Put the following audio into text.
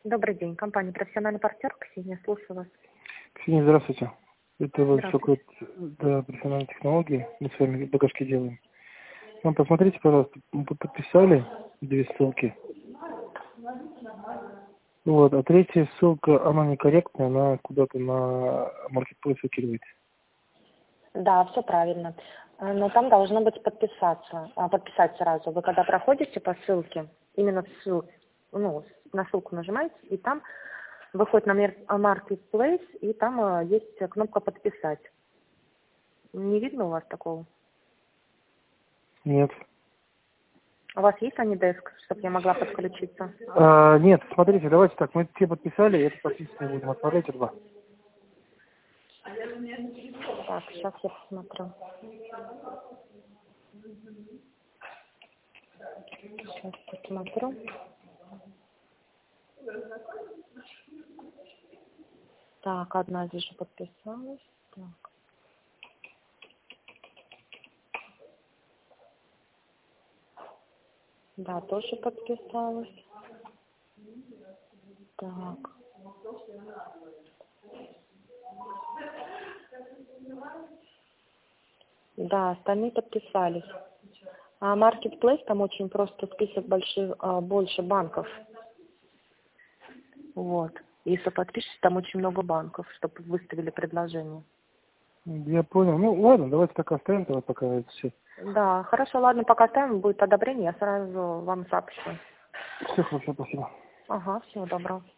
Добрый день. Компания «Профессиональный партнер». Ксения, слушаю вас. Ксения, здравствуйте. Это вот Здравствуйте. да, профессиональные технологии. Мы с вами багажки делаем. Вам посмотрите, пожалуйста, мы подписали 2 ссылки. Вот, а 3-я ссылка, она некорректная, она куда-то на маркетплейс выкидывает. Да, все правильно. Но там должно быть подписать сразу. Вы когда проходите по ссылке, именно на ссылку нажимаете, и там выходит на Marketplace, и там есть кнопка «Подписать». Не видно у вас такого? Нет. У вас есть AnyDesk, чтобы я могла подключиться? Нет, смотрите, давайте так, мы все подписали, это подписанные будем, отправляйте 2. Так, сейчас я посмотрю. Сейчас посмотрю. Так, одна здесь же подписалась. Так. Да, тоже подписалась. Так. Да, остальные подписались. А Marketplace, там очень просто список больше банков. Вот. Если подпишешь, там очень много банков, чтобы выставили предложение. Я понял. Ну, ладно, давайте так оставим, давай пока это все. Да, хорошо, ладно, пока ставим, будет одобрение, я сразу вам сообщу. Все хорошо, спасибо. Ага, всего доброго.